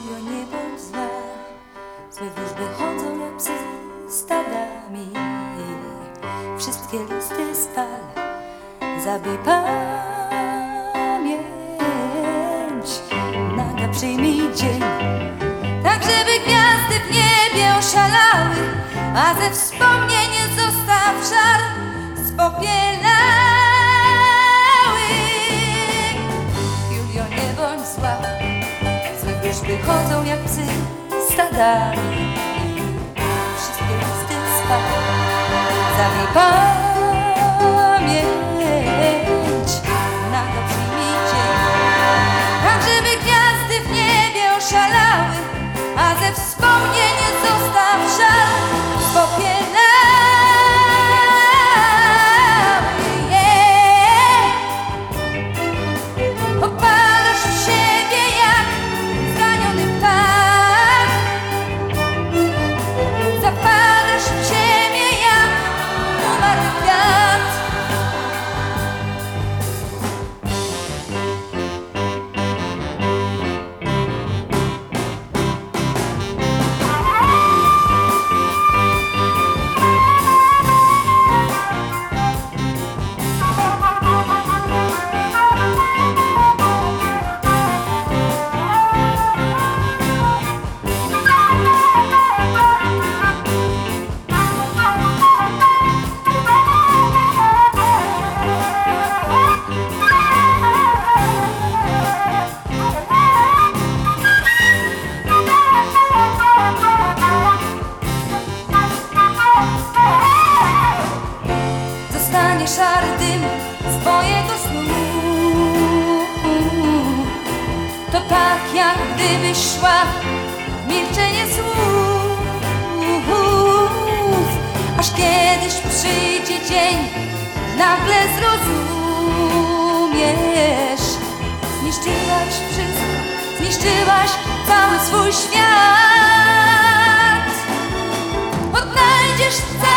Julio, nie bądź zła, złe wróżby chodzą jak psy stadami. Wszystkie listy spal, zabij pamięć. Naga przyjmij dzień, tak żeby gwiazdy w niebie oszalały, a ze wspomnień zostaw żar spopielały. Julio, nie bądź zła, złe wróżby chodzą jak psy stadami. Wszystkie listy spal, zabij pamięć. Naga przyjmij dzień, tak żeby gwiazdy w niebie oszalały, a ze wspomnień zostaw żal spopielały. Popadasz w siebie jak zraniony ptak, zapadasz w ziemię jak umarły kwiat. Zostanie szary dym z twojego snu. To tak jak gdybyś szła w milczenie słów, aż kiedyś przyjdzie dzień, nagle zrozumiesz. Zniszczyłaś wszystko, zniszczyłaś cały swój świat. Odnajdziesz